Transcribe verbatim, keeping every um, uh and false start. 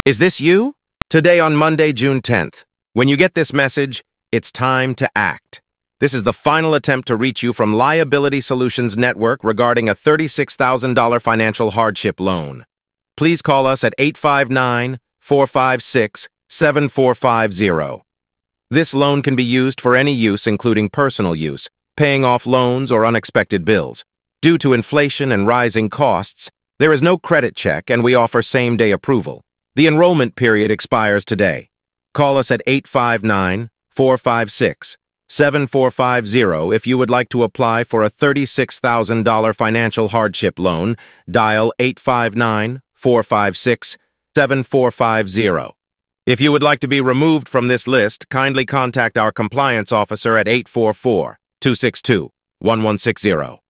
Is this you? Today on Monday, June tenth. When you get this message, it's time to act. This is the final attempt to reach you from Liability Solutions Network regarding a thirty-six thousand dollars financial hardship loan. Please call us at eight five nine, four five six, seven four five zero. This loan can be used for any use, including personal use, paying off loans or unexpected bills. Due to inflation and rising costs, there is no credit check and we offer same-day approval. The enrollment period expires today. Call us at eight five nine, four five six, seven four five zero if you would like to apply for a thirty-six thousand dollars financial hardship loan. Dial eight five nine, four five six, seven four five zero. If you would like to be removed from this list, kindly contact our compliance officer at eight four four, two six two, one one six zero.